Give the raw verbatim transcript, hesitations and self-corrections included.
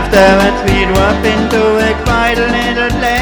after that we drop into a quiet little place.